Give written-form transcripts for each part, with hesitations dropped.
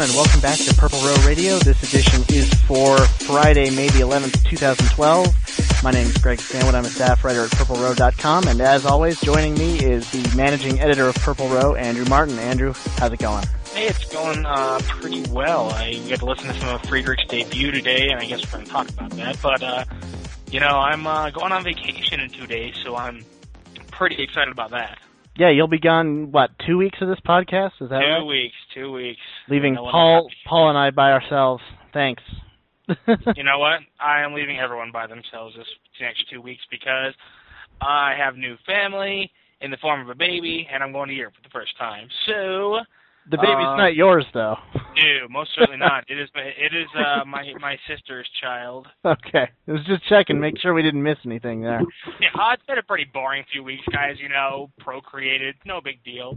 everyone, and welcome back to Purple Row Radio. This edition is for Friday, May the 11th, 2012. My name is Greg Stanwood. I'm a staff writer at PurpleRow.com, and as always, joining me is the managing editor of Purple Row, Andrew Martin. Andrew, how's it going? Hey, it's going pretty well. I got to listen to some of Friedrich's debut today, and I guess we're going to talk about that. But, I'm going on vacation in 2 days, so I'm pretty excited about that. Yeah, you'll be gone, 2 weeks of this podcast? Is that right? 2 weeks. Leaving Paul and I by ourselves. Thanks. You know what? I am leaving everyone by themselves this next 2 weeks because I have new family in the form of a baby, and I'm going to Europe for the first time. So the baby's not yours, though. No, most certainly not. It is my sister's child. Okay. I was just checking, make sure we didn't miss anything there. Yeah, it's been a pretty boring few weeks, guys. Procreated, no big deal.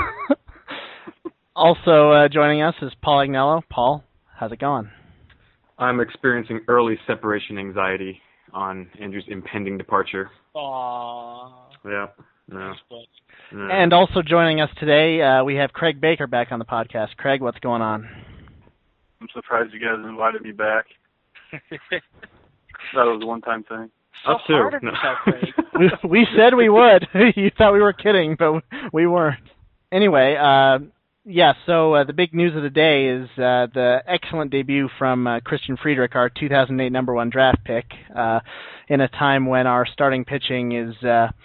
Also joining us is Paul Agnello. Paul, how's it going? I'm experiencing early separation anxiety on Andrew's impending departure. Aww. Yeah. No. And also joining us today, we have Craig Baker back on the podcast. Craig, what's going on? I'm surprised you guys invited me back. That was a one-time thing. Us too. Craig. we said we would. You thought we were kidding, but we weren't. Anyway, so the big news of the day is the excellent debut from Christian Friedrich, our 2008 number one draft pick, in a time when our starting pitching is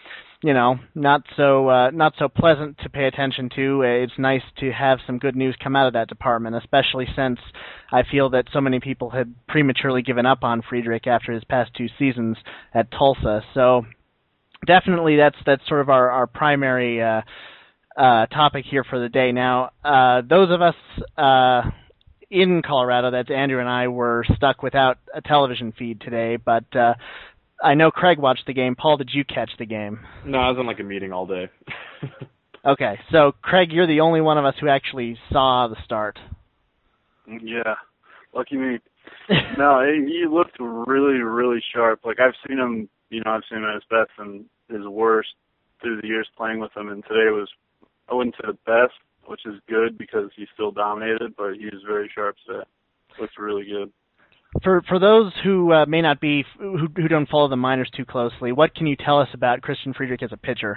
not so pleasant to pay attention to. It's nice to have some good news come out of that department, especially since I feel that so many people had prematurely given up on Friedrich after his past two seasons at Tulsa. So definitely that's sort of our primary topic here for the day. Now, those of us in Colorado, that's Andrew and I, were stuck without a television feed today, but I know Craig watched the game. Paul, did you catch the game? No, I was on a meeting all day. Okay, so Craig, you're the only one of us who actually saw the start. Yeah, lucky me. No, he looked really, really sharp. I've seen him, I've seen him at his best and his worst through the years playing with him, and today was, I wouldn't say the best, which is good because he still dominated, but he was very sharp today. Looked really good. For those who may not be, who don't follow the minors too closely, what can you tell us about Christian Friedrich as a pitcher?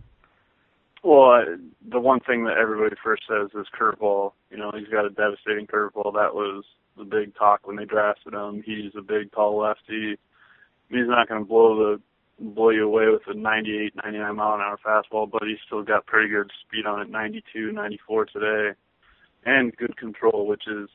Well, the one thing that everybody first says is curveball. He's got a devastating curveball. That was the big talk when they drafted him. He's a big, tall lefty. He's not going to blow you away with a 98, 99 mile an hour fastball, but he's still got pretty good speed on it, 92, 94 today, and good control, which is,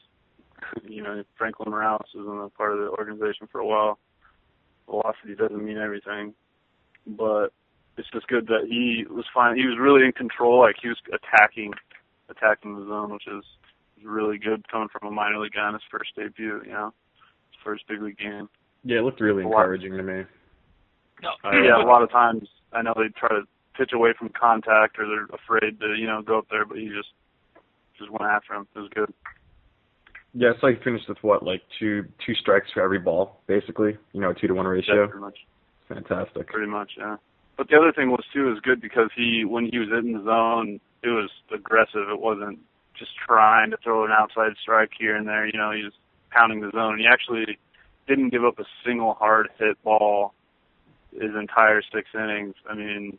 Franklin Morales has been a part of the organization for a while. Velocity doesn't mean everything, but it's just good that he was fine. He was really in control. He was attacking the zone, which is really good coming from a minor league guy on his first debut. His first big league game. Yeah, it looked really encouraging to me. Yeah, a lot of times I know they try to pitch away from contact or they're afraid to go up there, but he just went after him. It was good. Yeah, it's he finished with two strikes for every ball, basically. A 2-to-1 ratio. Yeah, pretty much. Fantastic. Pretty much, yeah. But the other thing was too is good because when he was in the zone, it was aggressive. It wasn't just trying to throw an outside strike here and there. He was pounding the zone. And he actually didn't give up a single hard hit ball his entire 6 innings. I mean,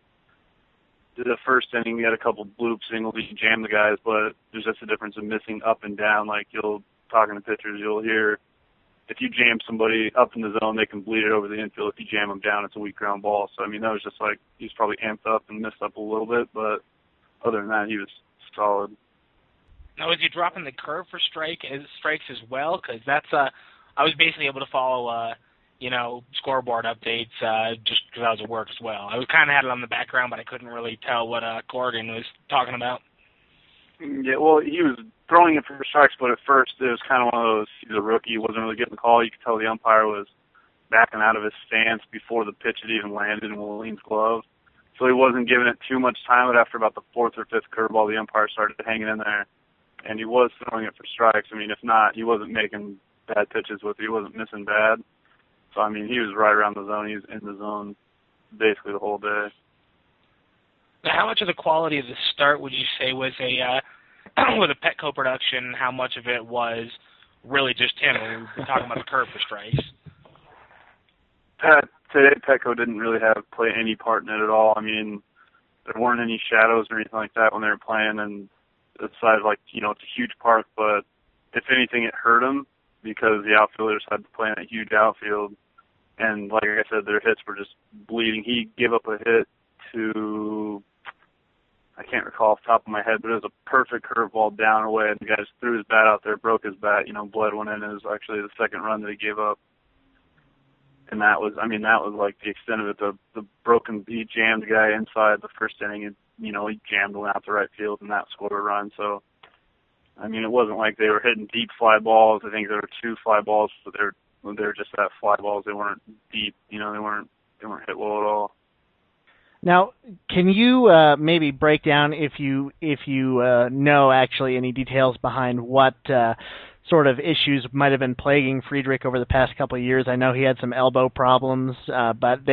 the first inning, he had a couple bloop singles. He jammed the guys, but there's just a difference in missing up and down. Talking to pitchers, you'll hear if you jam somebody up in the zone, they can bleed it over the infield. If you jam them down, it's a weak ground ball. So, that was just he was probably amped up and missed up a little bit, but other than that, he was solid. Now, is he dropping the curve for strikes as well? Because that's I was basically able to follow scoreboard updates just because I was at work as well. I was kind of had it on the background, but I couldn't really tell what Corrigan was talking about. Yeah, well, he was throwing it for strikes, but at first it was kind of one of those, he's a rookie, he wasn't really getting the call. You could tell the umpire was backing out of his stance before the pitch had even landed in Williams' glove. So he wasn't giving it too much time, but after about the 4th or 5th curveball, the umpire started hanging in there, and he was throwing it for strikes. If not, he wasn't making bad pitches with it. He wasn't missing bad. So, he was right around the zone. He was in the zone basically the whole day. How much of the quality of the start would you say was a with the Petco production, how much of it was really just him. And we've been talking about the curve for strikes. Today, Petco didn't really play any part in it at all. I mean, there weren't any shadows or anything like that when they were playing, and aside, like, you know, it's a huge park, but if anything, it hurt them because the outfielders had to play in a huge outfield, and like I said, their hits were just bleeding. He gave up a hit to, I can't recall off the top of my head, but it was a perfect curveball down and away, and the guy just threw his bat out there, broke his bat, you know, blood went in. It was actually the second run that he gave up. And that was like the extent of it. The broken, he jammed the guy inside the first inning, and, you know, he jammed one out to right field, and that scored a run. So, I mean, it wasn't like they were hitting deep fly balls. I think there were 2 fly balls, but they were just that fly balls. They weren't deep, you know, they weren't hit well at all. Now, can you maybe break down, if you know actually any details behind what sort of issues might have been plaguing Friedrich over the past couple of years? I know he had some elbow problems, but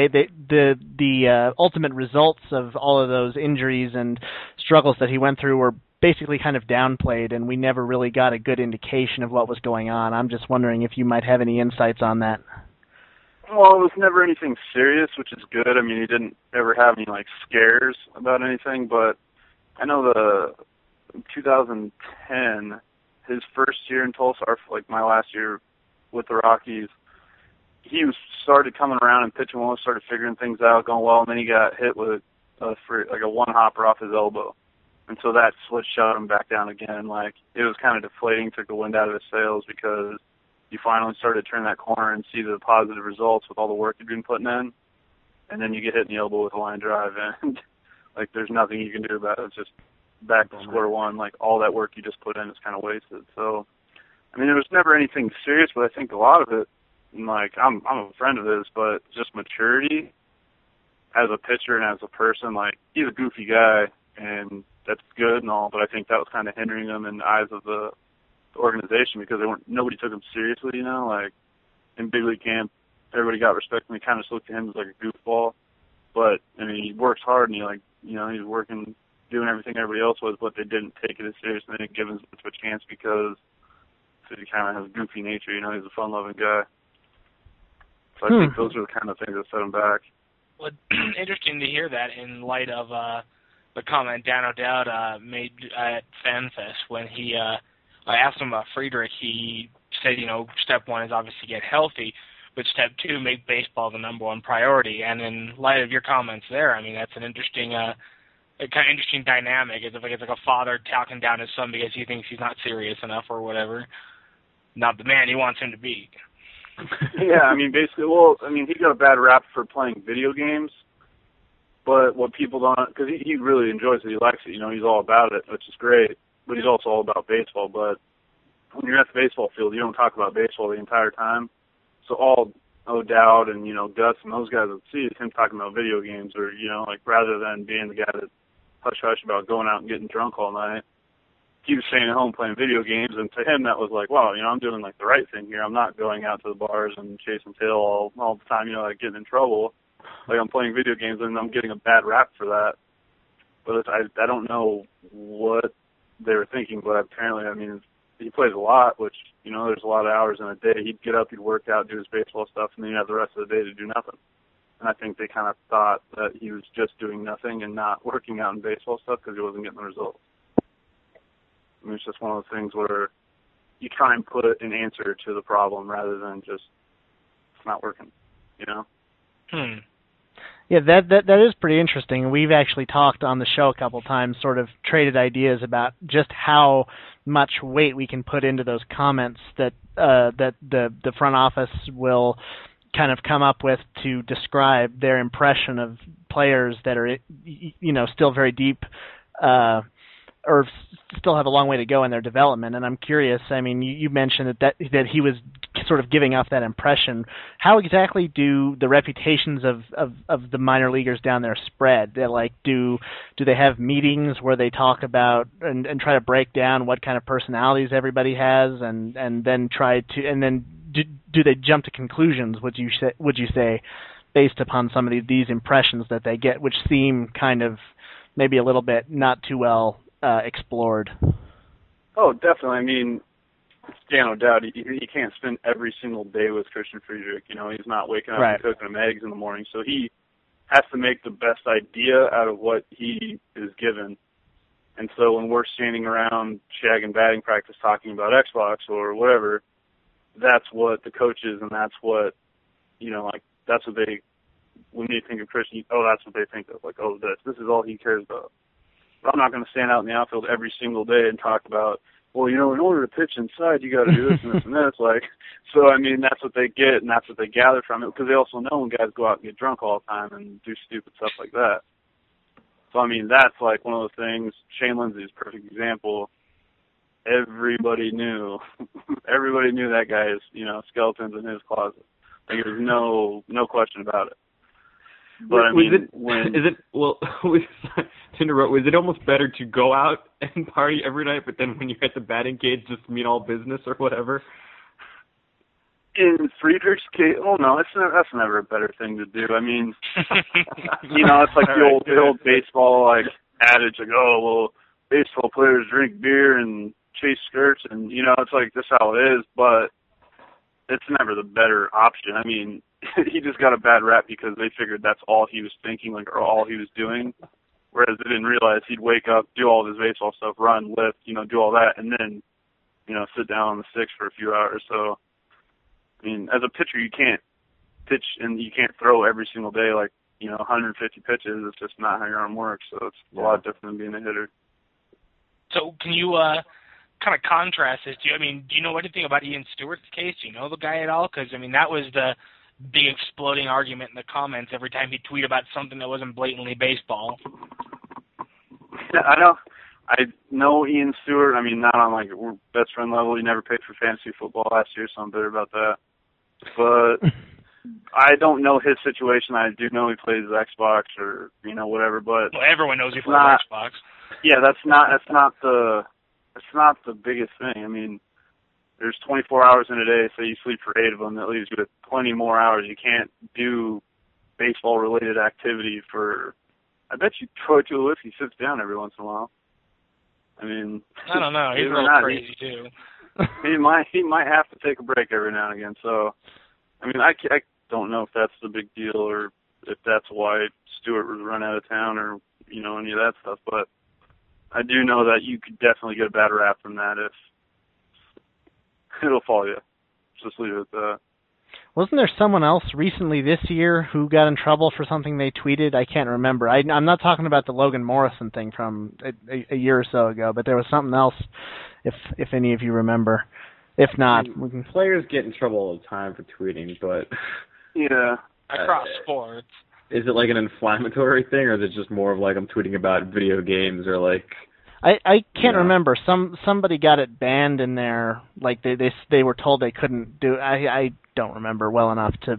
the ultimate results of all of those injuries and struggles that he went through were basically kind of downplayed, and we never really got a good indication of what was going on. I'm just wondering if you might have any insights on that. Well, it was never anything serious, which is good. I mean, he didn't ever have any, like, scares about anything, but I know 2010, his first year in Tulsa, or like my last year with the Rockies, he started coming around and pitching well, started figuring things out, going well, and then he got hit with a one-hopper off his elbow. And so that switch shot him back down again. Like, it was kind of deflating, took the wind out of his sails, because you finally started to turn that corner and see the positive results with all the work you've been putting in, and then you get hit in the elbow with a line drive, and like, there's nothing you can do about it. It's just back to square one. Like, all that work you just put in is kind of wasted. So, I mean, there was never anything serious, but I think a lot of it, like, I'm a friend of his, but just maturity as a pitcher and as a person. Like, he's a goofy guy, and that's good and all, but I think that was kind of hindering him in the eyes of the organization, because nobody took him seriously, you know. Like, in big league camp, everybody got respect, and they kind of just looked at him as like a goofball. But I mean, he works hard, and he, like, you know, he's working, doing everything everybody else was, but they didn't take it as serious, and they didn't give him much of a chance because he kind of has a goofy nature, you know. He's a fun-loving guy. So I think those are the kind of things that set him back. Well, interesting to hear that in light of the comment Dan O'Dowd made at FanFest when he. I asked him about Friedrich. He said, you know, step 1 is obviously get healthy, but step 2, make baseball the number 1 priority. And in light of your comments there, I mean, that's an interesting, kind of interesting dynamic. It's like a father talking down his son because he thinks he's not serious enough or whatever. Not the man he wants him to be. Yeah, I mean, basically, well, I mean, he got a bad rap for playing video games, but what people don't, because he really enjoys it, he likes it, you know, he's all about it, which is great. But he's also all about baseball. But when you're at the baseball field, you don't talk about baseball the entire time. So all O'Dowd and, you know, Gus and those guys would see is him talking about video games, or, you know, like, rather than being the guy that hush-hush about going out and getting drunk all night, he was staying at home playing video games. And to him, that was like, wow, you know, I'm doing, like, the right thing here. I'm not going out to the bars and chasing tail all the time, you know, like, getting in trouble. Like, I'm playing video games, and I'm getting a bad rap for that. But I don't know what they were thinking, but apparently, I mean, he plays a lot, which, you know, there's a lot of hours in a day. He'd get up, he'd work out, do his baseball stuff, and then he'd have the rest of the day to do nothing. And I think they kind of thought that he was just doing nothing and not working out in baseball stuff because he wasn't getting the results. I mean, it's just one of those things where you try and put an answer to the problem rather than just, it's not working, you know? Yeah, that is pretty interesting. We've actually talked on the show a couple times, sort of traded ideas about just how much weight we can put into those comments that the front office will kind of come up with to describe their impression of players that are, you know, still very deep or still have a long way to go in their development. And I'm curious, I mean, you mentioned that he was sort of giving off that impression. How exactly do the reputations of the minor leaguers down there spread? They're like, do they have meetings where they talk about and try to break down what kind of personalities everybody has, and then try to, and then do they jump to conclusions, would you say, based upon some of these impressions that they get, which seem kind of maybe a little bit not too well explored? Oh, definitely. I mean, no doubt. He can't spend every single day with Christian Friedrich. You know, he's not waking up Right. and cooking him eggs in the morning. So he has to make the best idea out of what he is given. And so when we're standing around shagging batting practice talking about Xbox or whatever, that's what the coaches and that's what, you know, like, that's what they, when they think of Christian, oh, that's what they think of. Like, oh, this is all he cares about. But I'm not going to stand out in the outfield every single day and talk about, well, you know, in order to pitch inside, you got to do this and this and this. Like, so, I mean, that's what they get and that's what they gather from it because they also know when guys go out and get drunk all the time and do stupid stuff like that. So, I mean, that's like one of the things. Shane Lindsay's a perfect example. Everybody knew that guy is, you know, skeletons in his closet. Like, there was no question about it. But I mean, was it almost better to go out and party every night, but then when you're at the batting cage, just mean all business or whatever? In Friedrich's case, oh no, that's never a better thing to do. I mean, you know, it's like the old baseball like adage, like, oh well, baseball players drink beer and chase skirts, and you know, it's like this is how it is, but it's never the better option. I mean, he just got a bad rap because they figured that's all he was thinking, like, or all he was doing. Whereas they didn't realize he'd wake up, do all of his baseball stuff, run, lift, you know, do all that, and then, you know, sit down on the sticks for a few hours. So, I mean, as a pitcher, you can't pitch and you can't throw every single day, like, you know, 150 pitches. It's just not how your arm works. So it's a lot different than being a hitter. So can you kind of contrast this? Do you know anything about Ian Stewart's case? Do you know the guy at all? Because, I mean, that was the big exploding argument in the comments every time he'd tweet about something that wasn't blatantly baseball. Yeah, I know Ian Stewart. I mean, not on, like, we're best friend level. He never played for fantasy football last year, so I'm bitter about that. But I don't know his situation. I do know he plays Xbox or, you know, whatever, but well, everyone knows he plays Xbox. Yeah, that's not the biggest thing. I mean, there's 24 hours in a day, so you sleep for 8 of them. That leaves you with plenty more hours. You can't do baseball-related activity for. I bet you Troy Tulowitzki sits down every once in a while. I mean, I don't know. He's a little crazy too. He might have to take a break every now and again. So, I mean, I don't know if that's the big deal or if that's why Stewart was run out of town or, you know, any of that stuff. But I do know that you could definitely get a bad rap from that if it'll follow you. Just leave it at that. Wasn't there someone else recently this year who got in trouble for something they tweeted? I can't remember. I'm not talking about the Logan Morrison thing from a year or so ago, but there was something else, if any of you remember. If not, players get in trouble all the time for tweeting, but yeah, across sports. Is it like an inflammatory thing, or is it just more of like I'm tweeting about video games, or like? I can't remember. Somebody got it banned in there. Like they were told they couldn't do. I don't remember well enough to.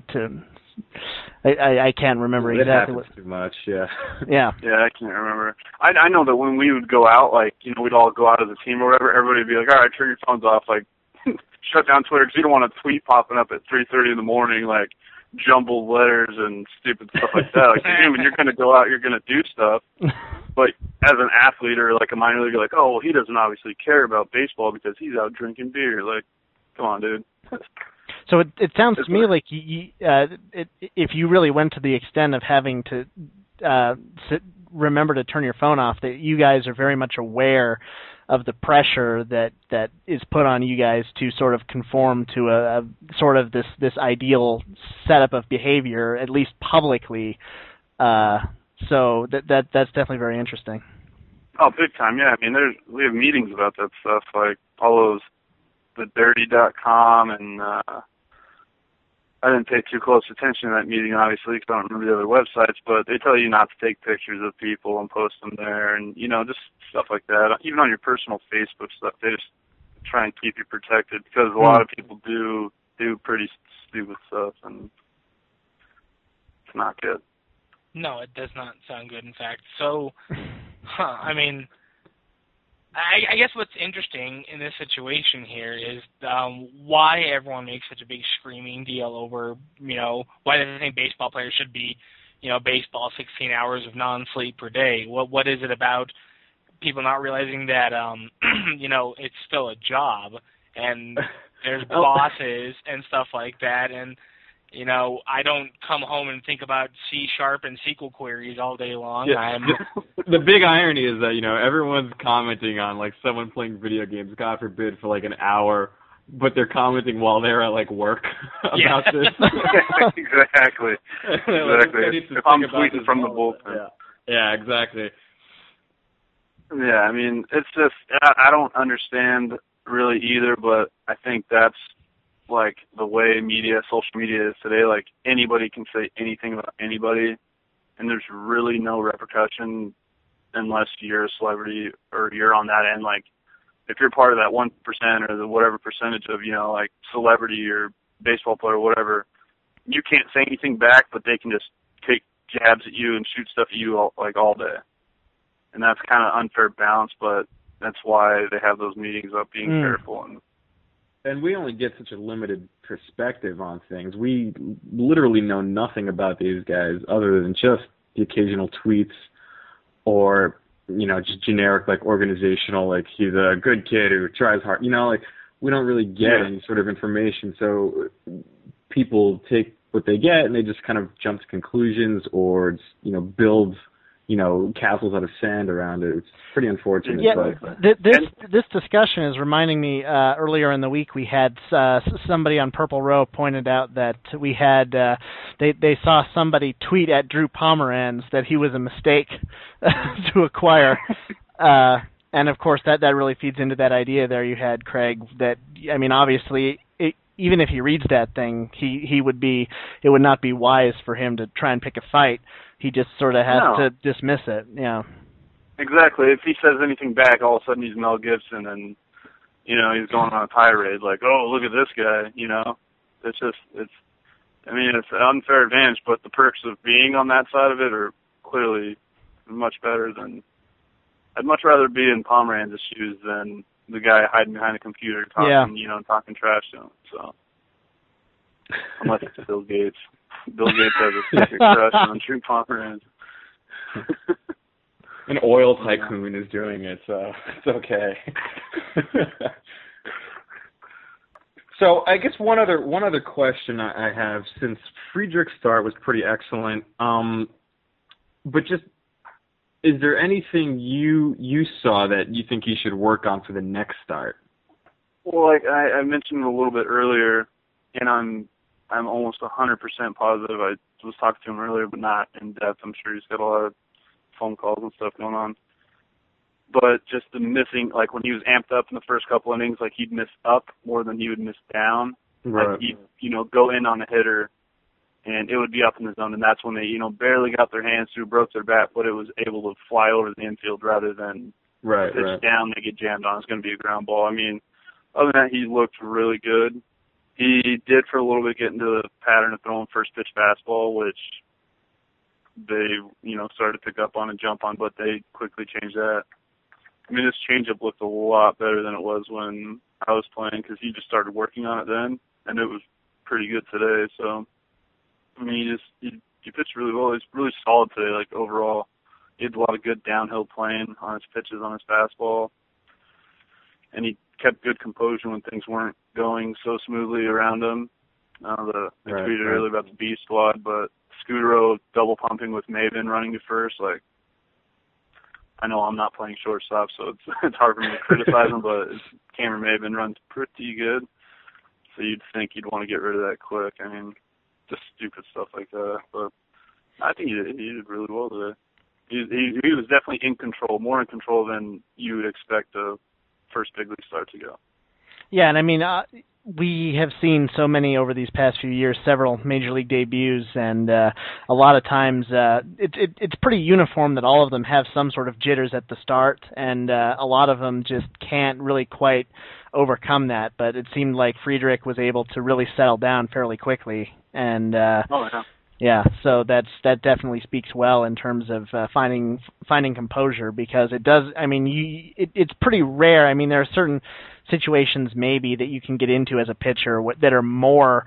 I can't remember exactly what. Too much, yeah. Yeah. Yeah, I can't remember. I know that when we would go out, like, you know, we'd all go out as a team or whatever. Everybody would be like, all right, turn your phones off, like, shut down Twitter, because you don't want a tweet popping up at 3:30 in the morning, like jumbled letters and stupid stuff like that. Like, when you're going to go out, you're going to do stuff. But as an athlete or like a minor league, you're like, oh, well, he doesn't obviously care about baseball because he's out drinking beer. Like, come on, dude. So it sounds to me like if you really went to the extent of having to remember to turn your phone off, that you guys are very much aware of the pressure that is put on you guys to sort of conform to a sort of this ideal setup of behavior, at least publicly. So that's definitely very interesting. Oh, big time, yeah. I mean, we have meetings about that stuff, like all those, thedirty.com, and I didn't pay too close attention to that meeting, obviously, because I don't remember the other websites, but they tell you not to take pictures of people and post them there, and, you know, just stuff like that. Even on your personal Facebook stuff, they just try and keep you protected, because a lot of people do pretty stupid stuff, and it's not good. No, it does not sound good, in fact. So, I mean, I guess what's interesting in this situation here is why everyone makes such a big screaming deal over, you know, why they think baseball players should be, you know, baseball 16 hours of non-sleep per day. What is it about people not realizing that it's still a job, and there's bosses and stuff like that, and I don't come home and think about C# and SQL queries all day long. Yeah. The big irony is that everyone's commenting on like someone playing video games, God forbid, for like an hour, but they're commenting while they're at like work about this. Exactly. If I'm tweeting from the bullpen. Yeah, exactly. Yeah, I mean, it's just I don't understand really either, but I think that's like the way social media is today. Like anybody can say anything about anybody, and there's really no repercussion unless you're a celebrity or you're on that end. Like if you're part of that 1% or the whatever percentage of like celebrity or baseball player or whatever, you can't say anything back, but they can just take jabs at you and shoot stuff at you all day. And that's kind of unfair balance, but that's why they have those meetings about being careful. And we only get such a limited perspective on things. We literally know nothing about these guys other than just the occasional tweets or, just generic, like, organizational, like, he's a good kid who tries hard. Like, we don't really get any sort of information. So people take what they get and they just kind of jump to conclusions or, build castles out of sand around it. It's pretty unfortunate. Yeah, this discussion is reminding me. Earlier in the week, we had somebody on Purple Row pointed out that we had they saw somebody tweet at Drew Pomeranz that he was a mistake to acquire. And of course, that really feeds into that idea there you had, Craig. That obviously, even if he reads that thing, it would not be wise for him to try and pick a fight. He just sort of has to dismiss it. Yeah. Exactly. If he says anything back, all of a sudden he's Mel Gibson, and he's going on a tirade like, "Oh, look at this guy." It's an unfair advantage, but the perks of being on that side of it are clearly much better than. I'd much rather be in Pomeranz's shoes than the guy hiding behind a computer talking trash to him. So, unless it's Bill Gates. Bill Gates has a secret crush on Drew Pomeranz. An oil tycoon is doing it, so it's okay. So I guess one other question I have, since Friedrich's start was pretty excellent, but just is there anything you saw that you think he should work on for the next start? Well, like I mentioned a little bit earlier, and I'm almost 100% positive. I was talking to him earlier, but not in depth. I'm sure he's got a lot of phone calls and stuff going on. But just the missing, like when he was amped up in the first couple innings, like he'd miss up more than he would miss down. Right. Like he'd, go in on a hitter, and it would be up in the zone, and that's when they, barely got their hands through, broke their bat, but it was able to fly over the infield rather than pitch down, they get jammed on. It's going to be a ground ball. I mean, other than that, he looked really good. He did for a little bit get into the pattern of throwing first pitch fastball, which they, started to pick up on and jump on, but they quickly changed that. I mean, his changeup looked a lot better than it was when I was playing because he just started working on it then, and it was pretty good today. So, I mean, he pitched really well. He's really solid today, like overall. He had a lot of good downhill playing on his pitches, on his fastball, and he kept good composure when things weren't going so smoothly around him. I tweeted earlier about the B squad, but Scudero double pumping with Maven running to first. Like, I know I'm not playing shortstop, so it's hard for me to criticize him, but Cameron Maven runs pretty good, so you'd think you'd want to get rid of that quick. I mean, just stupid stuff like that. But I think he did really well today. He was definitely in control, more in control than you would expect a first big league start to go. Yeah, and I mean, we have seen so many over these past few years, several major league debuts, and a lot of times it's pretty uniform that all of them have some sort of jitters at the start, and a lot of them just can't really quite overcome that. But it seemed like Friedrich was able to really settle down fairly quickly, and yeah, so that definitely speaks well in terms of finding composure, because it does. I mean, it's pretty rare. I mean, there are certain situations maybe that you can get into as a pitcher that are more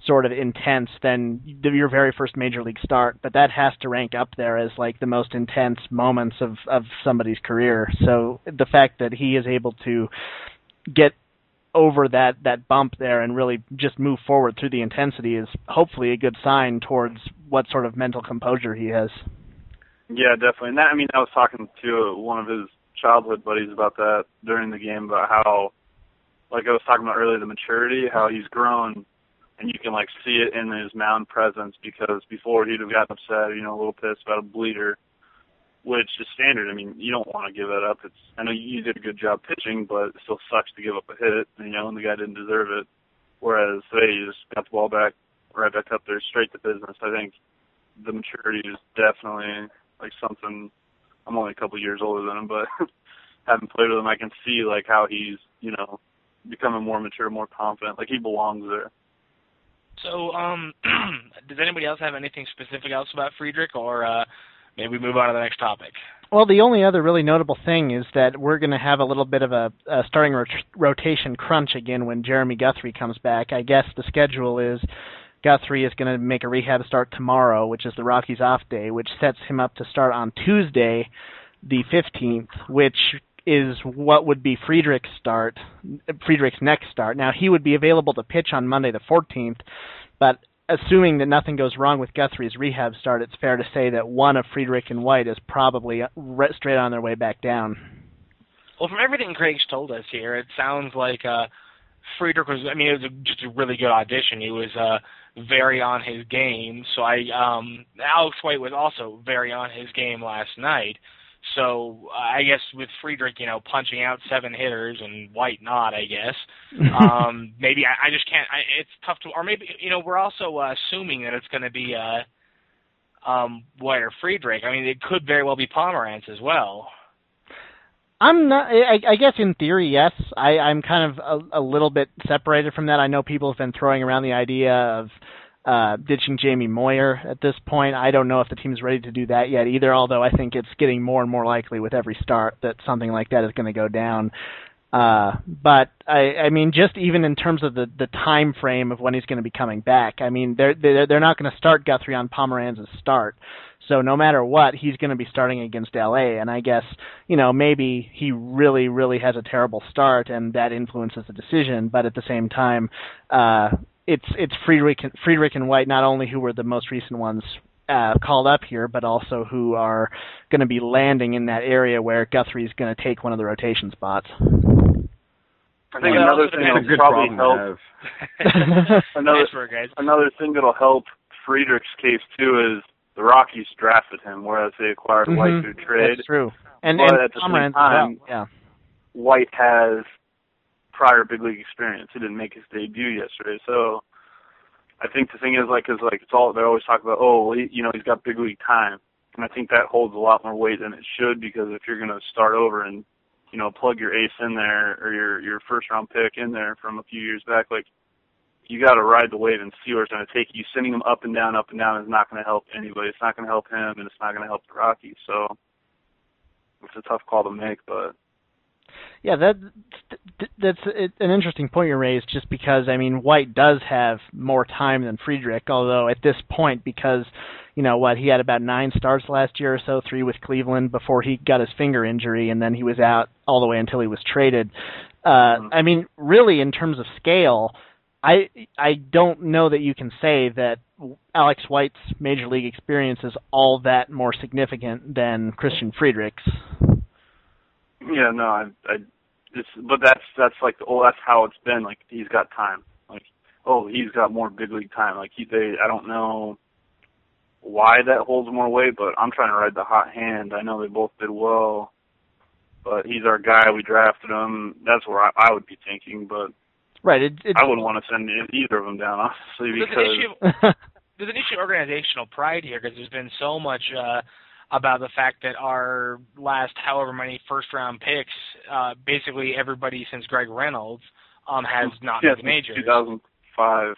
sort of intense than your very first major league start, but that has to rank up there as like the most intense moments of somebody's career. So the fact that he is able to get over that bump there and really just move forward through the intensity is hopefully a good sign towards what sort of mental composure he has. Yeah, definitely. And I was talking to one of his childhood buddies about that during the game, about how, like I was talking about earlier, the maturity, how he's grown, and you can like see it in his mound presence, because before he'd have gotten upset, a little pissed about a bleeder, which is standard. I mean, you don't want to give that up. I know you did a good job pitching, but it still sucks to give up a hit, and the guy didn't deserve it. Whereas today, you just got the ball back, right back up there, straight to business. I think the maturity is definitely like something. I'm only a couple years older than him, but having played with him, I can see like how he's, becoming more mature, more confident. Like he belongs there. So, does anybody else have anything specific else about Friedrich, or maybe we move on to the next topic? Well, the only other really notable thing is that we're going to have a little bit of a starting rotation crunch again when Jeremy Guthrie comes back. I guess the schedule is Guthrie is going to make a rehab start tomorrow, which is the Rockies' off day, which sets him up to start on Tuesday, the 15th, which is what would be Friedrich's next start. Now, he would be available to pitch on Monday the 14th, but assuming that nothing goes wrong with Guthrie's rehab start, it's fair to say that one of Friedrich and White is probably straight on their way back down. Well, from everything Craig's told us here, it sounds like Friedrich was, it was just a really good audition. He was very on his game. So Alex White was also very on his game last night. So I guess with Friedrich, punching out 7 hitters and White not, I guess. Maybe I just can't. It's tough to, or maybe we're also assuming that it's going to be White or Friedrich. It could very well be Pomerantz as well. I'm not. I guess in theory, yes. I'm kind of a little bit separated from that. I know people have been throwing around the idea of ditching Jamie Moyer at this point. I don't know if the team's ready to do that yet either, although I think it's getting more and more likely with every start that something like that is going to go down. But just even in terms of the time frame of when he's going to be coming back, they're not going to start Guthrie on Pomerantz's start. So no matter what, he's going to be starting against LA, and I guess, maybe he really, really has a terrible start and that influences the decision, but at the same time, it's Friedrich and White not only who were the most recent ones called up here, but also who are going to be landing in that area where Guthrie's going to take one of the rotation spots. I think another thing that'll probably help. Another thing that'll help Friedrich's case too is the Rockies drafted him, whereas they acquired White through trade. That's true. And at the same time, yeah. White has prior big league experience. He didn't make his debut yesterday, so I think the thing is it's all they always talk about. Oh, he's got big league time, and I think that holds a lot more weight than it should, because if you're going to start over and plug your ace in there, or your first round pick in there from a few years back, you got to ride the wave and see where it's going to take you. Sending him up and down is not going to help anybody. It's not going to help him, and it's not going to help the Rockies. So it's a tough call to make, but. Yeah, that's an interesting point you raised, just because, White does have more time than Friedrich, although at this point, because, he had about 9 starts last year or so, 3 with Cleveland before he got his finger injury, and then he was out all the way until he was traded. Really, in terms of scale, I don't know that you can say that Alex White's major league experience is all that more significant than Christian Friedrich's. Yeah, no, but that's how it's been. He's got time. He's got more big league time. I don't know why that holds more weight, but I'm trying to ride the hot hand. I know they both did well, but he's our guy. We drafted him. That's where I would be thinking, but right. I wouldn't want to send either of them down, honestly, because there's an issue of organizational pride here, because there's been so much about the fact that our last however many first-round picks, basically everybody since Greg Reynolds, has not made the majors. 2005.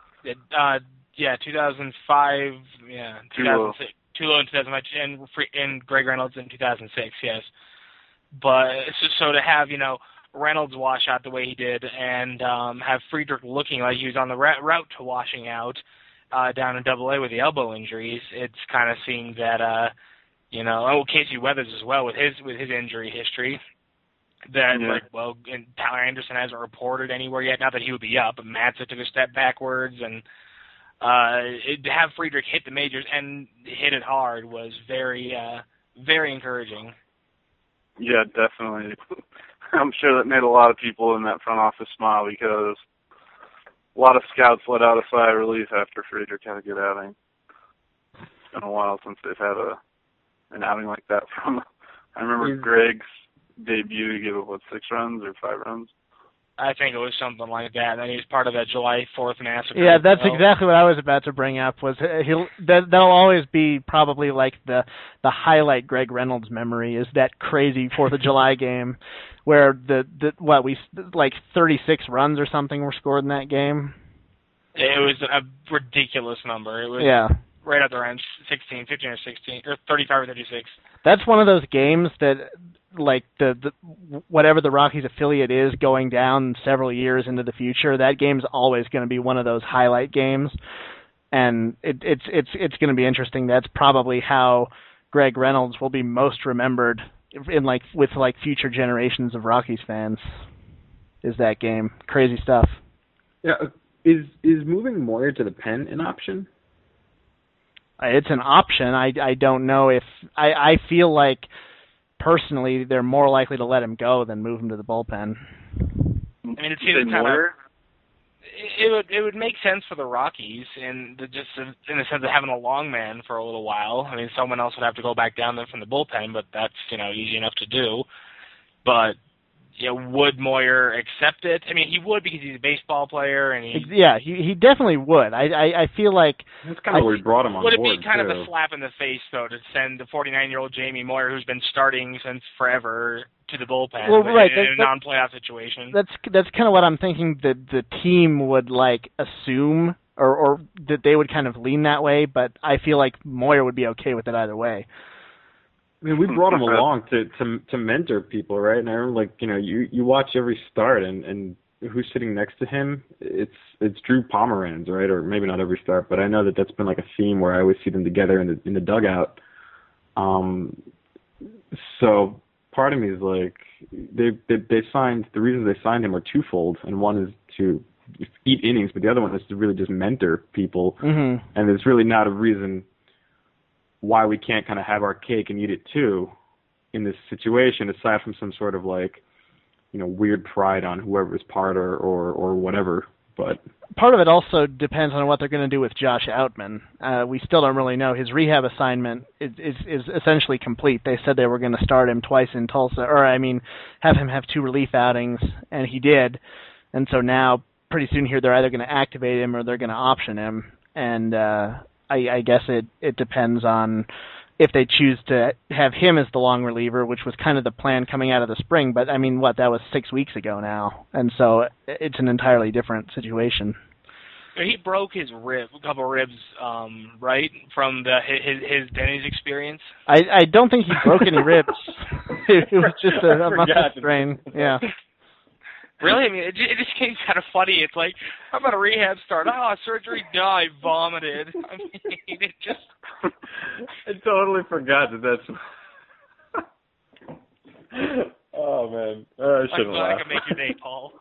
2005, 2006. Tulo in 2005, and Greg Reynolds in 2006, yes. But so to have, Reynolds wash out the way he did and have Friedrich looking like he was on the route to washing out down in Double A with the elbow injuries, it's kind of seemed that Casey Weathers as well with his injury history. That and Tyler Anderson hasn't reported anywhere yet. Not that he would be up, but Matza took a step backwards, and to have Friedrich hit the majors and hit it hard was very, very encouraging. Yeah, definitely. I'm sure that made a lot of people in that front office smile because a lot of scouts let out a sigh of relief after Friedrich had a good outing. It's been a while since they've had an outing like that from. I remember Greg's debut. He gave up 6 runs or 5 runs. I think it was something like that. And he was part of that July 4th massacre. Yeah, that's exactly what I was about to bring up. Was that'll always be probably like the highlight Greg Reynolds memory is that crazy 4th of July game where we 36 runs or something were scored in that game. It was a ridiculous number. It was right at the end, 15 or 16 or 35 or 36. That's one of those games that, like the whatever the Rockies affiliate is going down several years into the future, that game's always going to be one of those highlight games, and it's going to be interesting. That's probably how Greg Reynolds will be most remembered with future generations of Rockies fans. Is that game crazy stuff? Yeah, is moving Moyer to the pen an option? It's an option. I don't know if I feel like. Personally, they're more likely to let him go than move him to the bullpen. I mean, it seems it would make sense for the Rockies, and just in the sense of having a long man for a little while. I mean, someone else would have to go back down there from the bullpen, but that's easy enough to do. But would Moyer accept it? I mean, he would because he's a baseball player, and he definitely would. I feel like that's kind of where we brought him on board. Would it be kind of a slap in the face though to send the 49-year-old Jamie Moyer, who's been starting since forever, to the bullpen in a non-playoff situation? That's kind of what I'm thinking that the team would assume or that they would kind of lean that way. But I feel like Moyer would be okay with it either way. I mean, we brought him along to mentor people, right? And I remember, you watch every start, and who's sitting next to him? It's Drew Pomeranz, right? Or maybe not every start, but I know that's been a theme where I always see them together in the dugout. So part of me is they signed, the reasons they signed him are twofold, and one is to eat innings, but the other one is to really just mentor people, and there's really not a reason why we can't kind of have our cake and eat it too in this situation, aside from some sort of weird pride on whoever's part or whatever. But part of it also depends on what they're going to do with Josh Outman. We still don't really know. His rehab assignment is essentially complete. They said they were going to start him twice in Tulsa, have him have 2 relief outings, and he did. And so now, pretty soon here, they're either going to activate him or they're going to option him. And I guess it depends on if they choose to have him as the long reliever, which was kind of the plan coming out of the spring. But, that was 6 weeks ago now. And so it's an entirely different situation. He broke his a couple ribs, right, from his Denny's experience? I don't think he broke any ribs. It was just a muscle strain. Yeah. Really? I mean, it just seems kind of funny. It's like, how about a rehab start? Oh, surgery, I vomited. I mean, it just... I totally forgot that's... Oh, man. I should have laughed. I can make your day, Paul.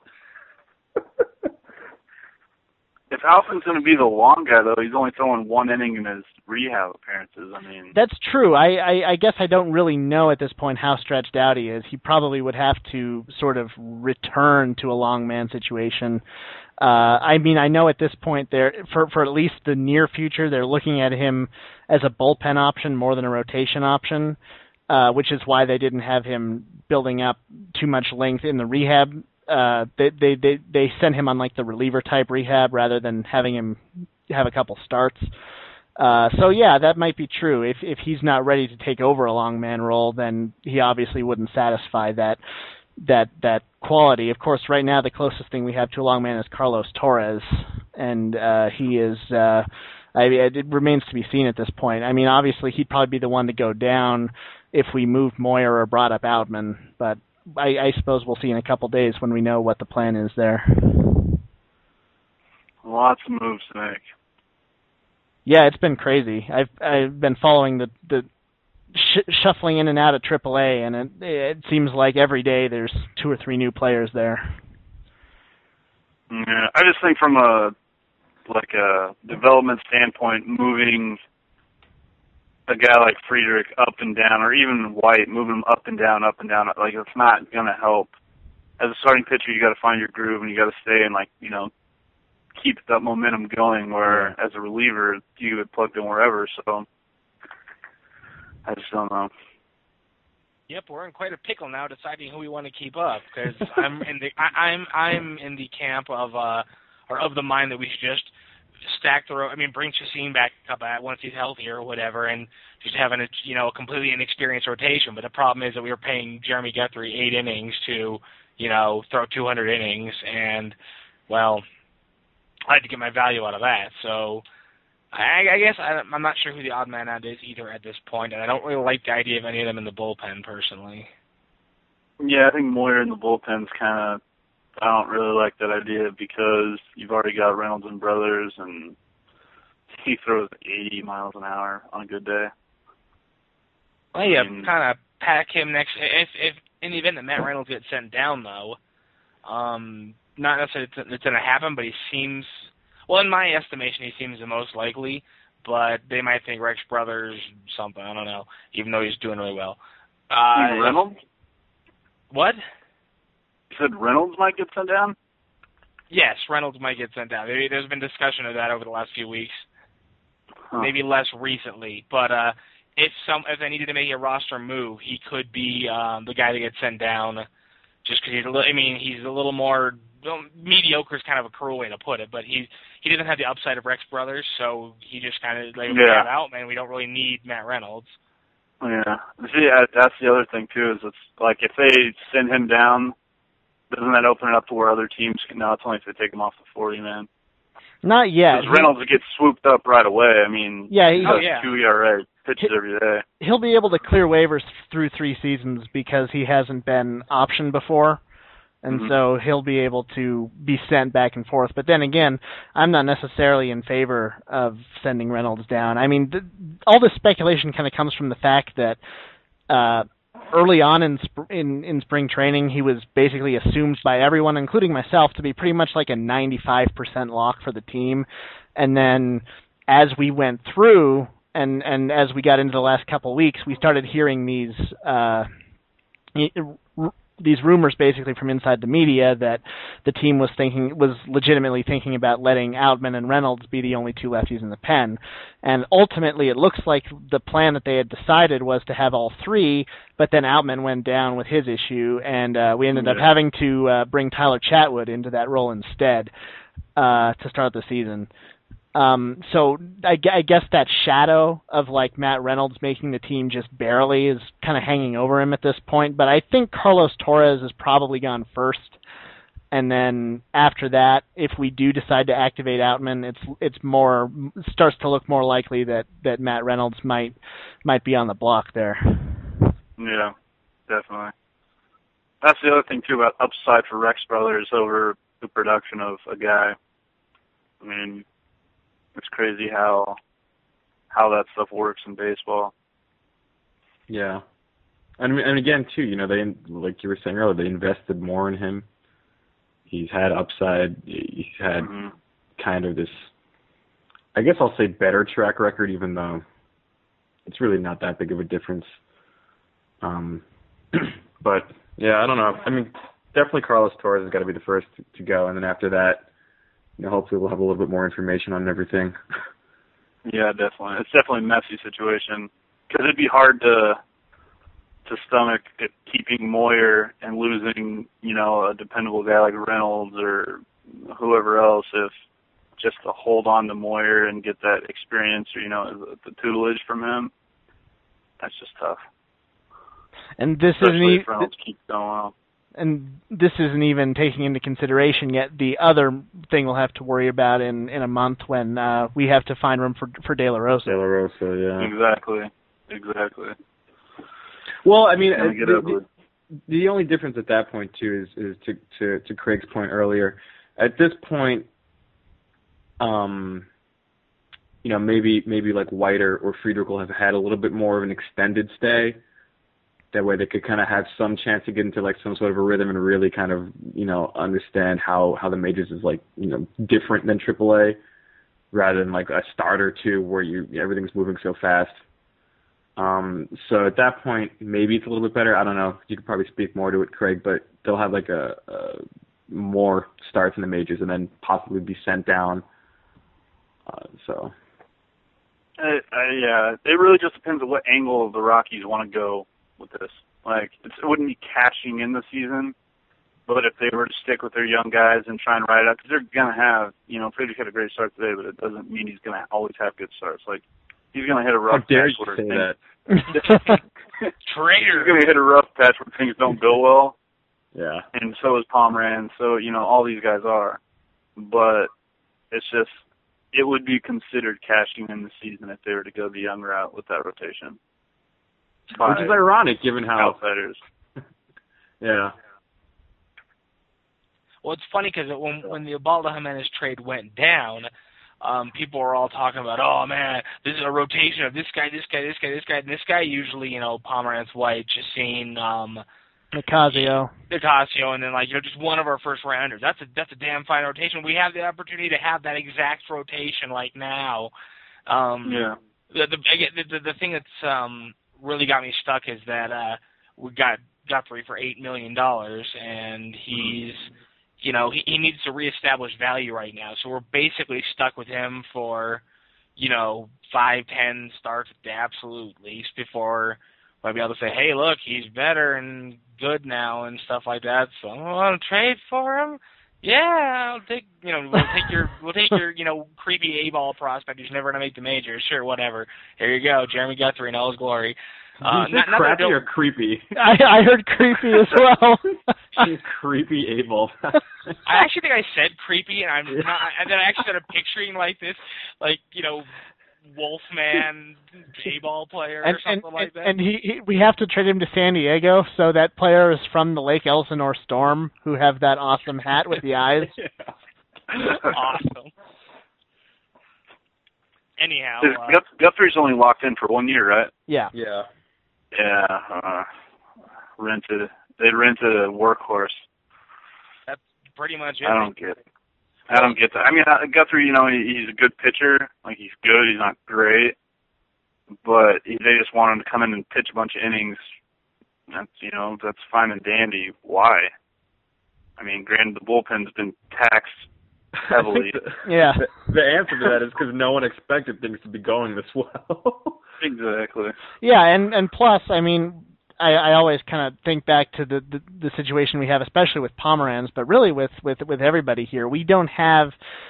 If Alfred's going to be the long guy, though, he's only throwing 1 inning in his rehab appearances. That's true. I guess I don't really know at this point how stretched out he is. He probably would have to sort of return to a long man situation. I know at this point for at least the near future, they're looking at him as a bullpen option more than a rotation option, which is why they didn't have him building up too much length in the rehab. They sent him on the reliever type rehab rather than having him have a couple starts. So yeah, that might be true. If he's not ready to take over a long man role, then he obviously wouldn't satisfy that quality. Of course, right now the closest thing we have to a long man is Carlos Torres, and he is. It remains to be seen at this point. Obviously he'd probably be the one to go down if we moved Moyer or brought up Outman, but I suppose we'll see in a couple days when we know what the plan is there. Lots of moves to make. Yeah, it's been crazy. I've been following the shuffling in and out of AAA, and it seems like every day there's 2 or 3 new players there. Yeah, I just think from a development standpoint, moving a guy like Friedrich up and down, or even White, moving him up and down, like it's not going to help. As a starting pitcher, you got to find your groove, and you got to stay and keep that momentum going. Where as a reliever, you get plugged in wherever. So I just don't know. Yep, we're in quite a pickle now, deciding who we want to keep up. Because I'm in the camp of the mind that we should just stack the row. I mean, bring Chacin back up once he's healthy or whatever, and just having a completely inexperienced rotation. But the problem is that we were paying Jeremy Guthrie 8 innings to throw 200 innings, and well, I had to get my value out of that. So I guess I'm not sure who the odd man out is either at this point, and I don't really like the idea of any of them in the bullpen personally. Yeah, I think Moyer in the bullpen's kind of. I don't really like that idea because you've already got Reynolds and Brothers, and he throws 80 miles an hour on a good day. Well, yeah, kind of pack him next. If in the event that Matt Reynolds gets sent down, though, not necessarily it's going to happen, but he seems, well, in my estimation, he seems the most likely. But they might think Rex Brothers something. I don't know, even though he's doing really well. Reynolds? What? You said Reynolds might get sent down? Yes, Reynolds might get sent down. There's been discussion of that over the last few weeks. Maybe less recently. But if they needed to make a roster move, he could be the guy that gets sent down just because he's a little more mediocre is kind of a cruel way to put it, but he doesn't have the upside of Rex Brothers, so he just kind of we have Outman. We don't really need Matt Reynolds. Yeah. See, that's the other thing too. Is it's like if they send him down, doesn't that open it up to where other teams can? No, it's only if they take him off the 40-man. Not yet. Because Reynolds gets swooped up right away. I mean, he has 2 ERA, pitches every day. He'll be able to clear waivers through 3 seasons because he hasn't been optioned before. And so he'll be able to be sent back and forth. But then again, I'm not necessarily in favor of sending Reynolds down. I mean, all this speculation kind of comes from the fact that early on in spring training, he was basically assumed by everyone, including myself, to be pretty much like a 95% lock for the team. And then as we went through and as we got into the last couple of weeks, we started hearing these rumors basically from inside the media that the team was legitimately thinking about letting Outman and Reynolds be the only 2 lefties in the pen. And ultimately it looks like the plan that they had decided was to have all 3, but then Outman went down with his issue, and we ended up having to bring Tyler Chatwood into that role instead to start the season. So I guess that shadow of like Matt Reynolds making the team just barely is kind of hanging over him at this point. But I think Carlos Torres has probably gone first, and then after that, if we do decide to activate Outman, it starts to look more likely that Matt Reynolds might be on the block there. Yeah, definitely. That's the other thing too about upside for Rex Brothers over the production of a guy. I mean, it's crazy how that stuff works in baseball. Yeah, and again too, they, like you were saying earlier, they invested more in him. He's had upside. He's had kind of this, I guess I'll say, better track record, even though it's really not that big of a difference. But yeah, I don't know. I mean, definitely Carlos Torres has got to be the first to go, and then after that, hopefully we'll have a little bit more information on everything. Yeah, definitely. It's definitely a messy situation because it'd be hard to stomach keeping Moyer and losing, a dependable guy like Reynolds or whoever else, if just to hold on to Moyer and get that experience or, the tutelage from him. That's just tough. And this especially if Reynolds keeps going well. And this isn't even taking into consideration yet the other thing we'll have to worry about in a month when we have to find room for De La Rosa. De La Rosa, yeah. Exactly. Well, I mean, the only difference at that point too is to Craig's point earlier. At this point, maybe like White or Friedrich will have had a little bit more of an extended stay. That way they could kind of have some chance to get into like some sort of a rhythm and really kind of, understand how the majors is like, different than AAA rather than like a start or two where everything's moving so fast. So at that point, maybe it's a little bit better. I don't know. You could probably speak more to it, Craig, but they'll have like a more starts in the majors and then possibly be sent down. Yeah, it really just depends on what angle the Rockies want to go with this. Like, it wouldn't be cashing in the season, but if they were to stick with their young guys and try and ride it out, because they're going to have, Friedrich had a great start today, but it doesn't mean he's going to always have good starts. Like, he's going to hit a rough patch. How dare you say that? Traitor. He's going to hit a rough patch where things don't go well. Yeah. And so is Pomeranz, so, all these guys are. But it's just, it would be considered cashing in the season if they were to go the young route with that rotation. Which is ironic, given how outsiders. Yeah. Well, it's funny because when the Ubaldo Jimenez trade went down, people were all talking about, oh man, this is a rotation of this guy, and this guy. Usually, Pomeranz, White, Chacin, Nicasio, and then just one of our first rounders. That's a damn fine rotation. We have the opportunity to have that exact rotation like now. Yeah. The thing that's really got me stuck is that we got Guthrie for $8 million, and he's, he needs to reestablish value right now. So we're basically stuck with him for, 5-10 starts at the absolute least before we'll be able to say, hey, look, he's better and good now and stuff like that. So I want to trade for him. Yeah, I'll take, we'll take your, creepy A-ball prospect who's never going to make the majors. Sure, whatever. Here you go, Jeremy Guthrie in all his glory. Did you say crappy or creepy? I heard creepy as well. She's creepy A-ball. I actually think I said creepy, and and then I actually started picturing like this, Wolfman A-ball player or something like that. And we have to trade him to San Diego, so that player is from the Lake Elsinore Storm, who have that awesome hat with the eyes. Awesome. Anyhow, Guthrie's only locked in for 1 year, right? Yeah. Yeah. Yeah. They rented a workhorse. That's pretty much it. I don't get that. I mean, Guthrie, he's a good pitcher. Like, he's good. He's not great. But they just want him to come in and pitch a bunch of innings. That's fine and dandy. Why? I mean, granted, the bullpen's been taxed heavily. Yeah. The answer to that is because no one expected things to be going this well. Exactly. Yeah, and plus, I mean, I always kind of think back to the situation we have, especially with Pomeranz, but really with everybody here. We don't have,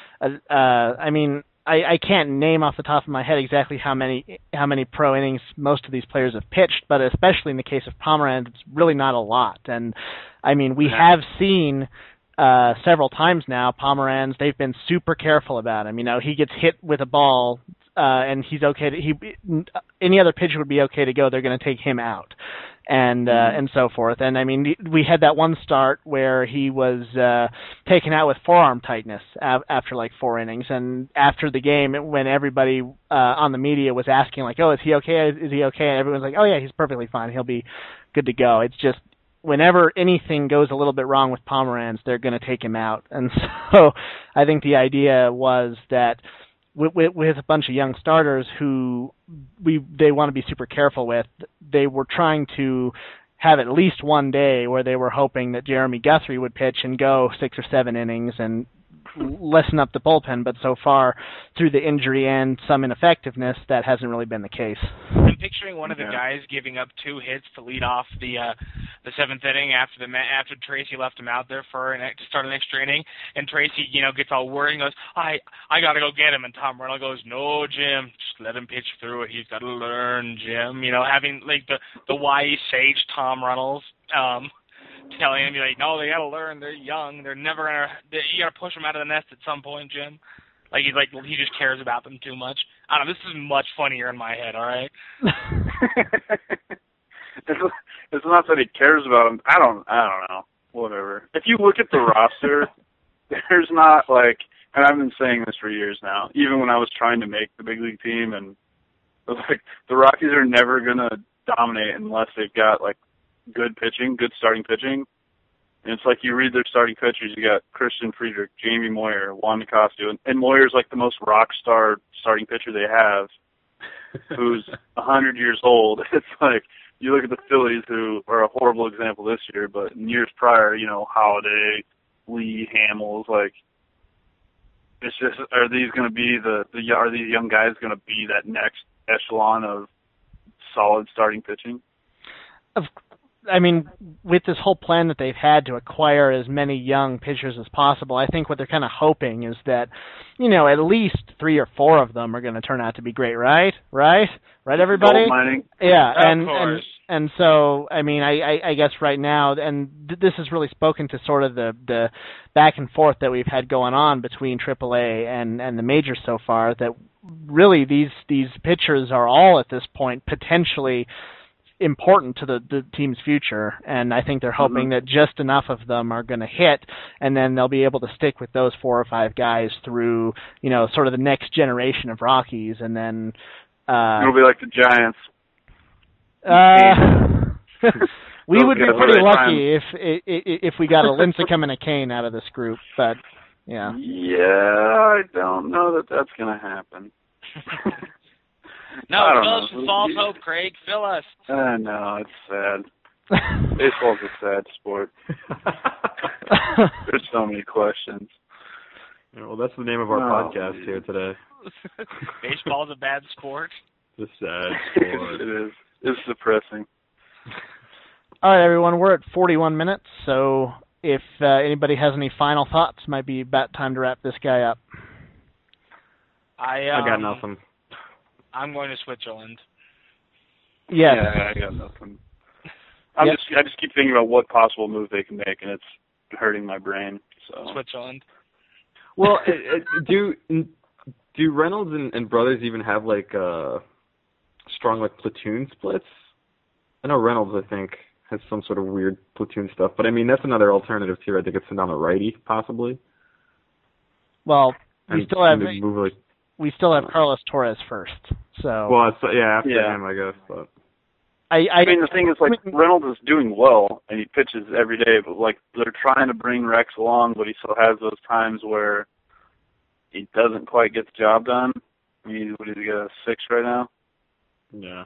I can't name off the top of my head exactly how many pro innings most of these players have pitched, but especially in the case of Pomeranz, it's really not a lot. And I mean, we have seen several times now, Pomeranz, they've been super careful about him. He gets hit with a ball, and he's okay. Any other pitcher would be okay to go. They're going to take him out, and so forth. And I mean, we had that one start where he was taken out with forearm tightness after like 4 innings. And after the game, when everybody on the media was asking like, "Oh, is he okay? Is he okay?" And everyone's like, "Oh yeah, he's perfectly fine. He'll be good to go." It's just, whenever anything goes a little bit wrong with Pomeranz, they're going to take him out. And so I think the idea was that with a bunch of young starters who they want to be super careful with, they were trying to have at least one day where they were hoping that Jeremy Guthrie would pitch and go 6 or 7 innings and lessen up the bullpen, but so far, through the injury and some ineffectiveness, that hasn't really been the case. I'm picturing one of the guys giving up 2 hits to lead off the 7th inning after Tracy left him out there to start an extra inning, and Tracy, gets all worried and goes, I got to go get him, and Tom Reynolds goes, no, Jim, just let him pitch through it. He's got to learn, Jim. Having like the wise sage Tom Reynolds. Telling him, no, they gotta learn. They're young. They're never gonna. You gotta push them out of the nest at some point, Jim. He just cares about them too much. I don't know. This is much funnier in my head. All right. it's not that he cares about him. I don't know. Whatever. If you look at the roster, there's not like, and I've been saying this for years now, even when I was trying to make the big league team, and like the Rockies are never gonna dominate unless they've got like good pitching, good starting pitching. And it's like you read their starting pitchers, you got Christian Friedrich, Jamie Moyer, Juan Nicasio, and Moyer's like the most rock star starting pitcher they have, who's 100 years old. It's like, you look at the Phillies, who are a horrible example this year, but in years prior, Holiday, Lee, Hamels, like, it's just, are these going to be are these young guys going to be that next echelon of solid starting pitching? I mean, with this whole plan that they've had to acquire as many young pitchers as possible, I think what they're kind of hoping is that, at least 3 or 4 of them are going to turn out to be great, right? Right, everybody? Gold mining. Yeah, Of course. and so, I mean, I guess right now, and this has really spoken to sort of the back and forth that we've had going on between AAA and the majors so far, that really these pitchers are all at this point potentially important to the team's future, and I think they're hoping that just enough of them are going to hit, and then they'll be able to stick with those 4 or 5 guys through, sort of the next generation of Rockies, and then It'll be like the Giants. We would be pretty lucky if we got a Lincecum and a Kane out of this group, but yeah. Yeah, I don't know that that's going to happen. No, fill us with false hope, Craig. Fill us. No, it's sad. Baseball's a sad sport. There's so many questions. Yeah, well, that's the name of our podcast here today. Baseball's a bad sport. It's a sad sport. It is. It's depressing. All right, everyone, we're at 41 minutes, so if anybody has any final thoughts, might be about time to wrap this guy up. I got nothing. I'm going to Switzerland. Yes. Yeah, I got nothing. I just keep thinking about what possible move they can make, and it's hurting my brain. So Switzerland. Well, do Reynolds and Brothers even have like strong like platoon splits? I know Reynolds, I think, has some sort of weird platoon stuff, but I mean that's another alternative too. I think it's send down the righty possibly. Well, we still have Carlos Torres first. So well, after him, I guess. But I mean, the thing is, like, Reynolds is doing well, and he pitches every day, but, like, they're trying to bring Rex along, but he still has those times where he doesn't quite get the job done. I mean, what, he got a 6 right now? Yeah.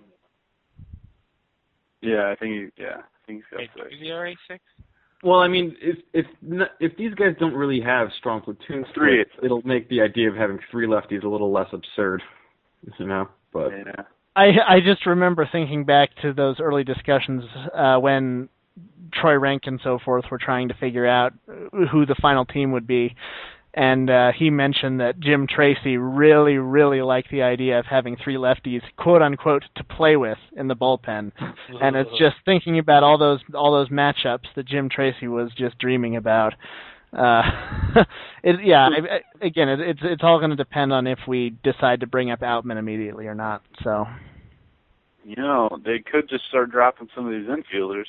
Yeah, I think he's got 6. Is he already 6? Well, I mean, if these guys don't really have strong platoon splits, it'll make the idea of having 3 lefties a little less absurd, But yeah. I just remember thinking back to those early discussions when Troy Renck and so forth were trying to figure out who the final team would be. And he mentioned that Jim Tracy really, really liked the idea of having 3 lefties, quote unquote, to play with in the bullpen. And it's just thinking about all those matchups that Jim Tracy was just dreaming about. It's all going to depend on if we decide to bring up Outman immediately or not. So, they could just start dropping some of these infielders.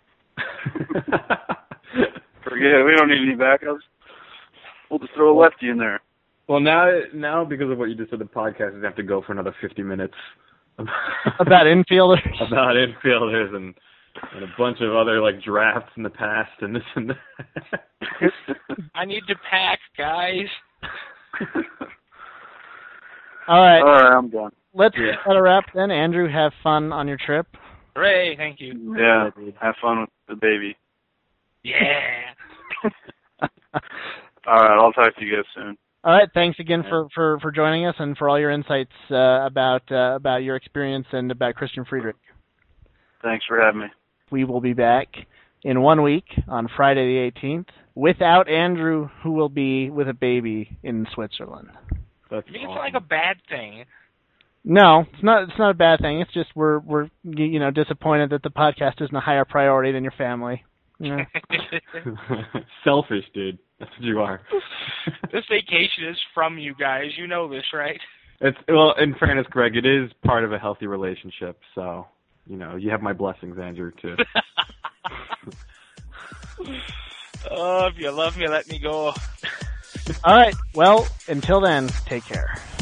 Forget it. We don't need any backups. We'll just throw a lefty in there. Well, now because of what you just said, the podcast is have to go for another 50 minutes about infielders. About infielders and a bunch of other like drafts in the past and this and that. I need to pack, guys. All right, I'm done. Let's cut a wrap then. Andrew, have fun on your trip. Hooray! Thank you. Yeah, have fun with the baby. Yeah. All right, I'll talk to you guys soon. All right, thanks again for joining us and for all your insights about your experience and about Christian Friedrich. Thanks for having me. We will be back in 1 week on Friday the 18th without Andrew, who will be with a baby in Switzerland. You think it's like a bad thing? No, it's not. It's not a bad thing. It's just we're disappointed that the podcast isn't a higher priority than your family. Yeah. Selfish, dude. That's what you are. This vacation is from you guys. You know this, right? Well, in fairness, Greg, it is part of a healthy relationship, so you have my blessings, Andrew, too. Oh, if you love me, let me go. All right. Well, until then, take care.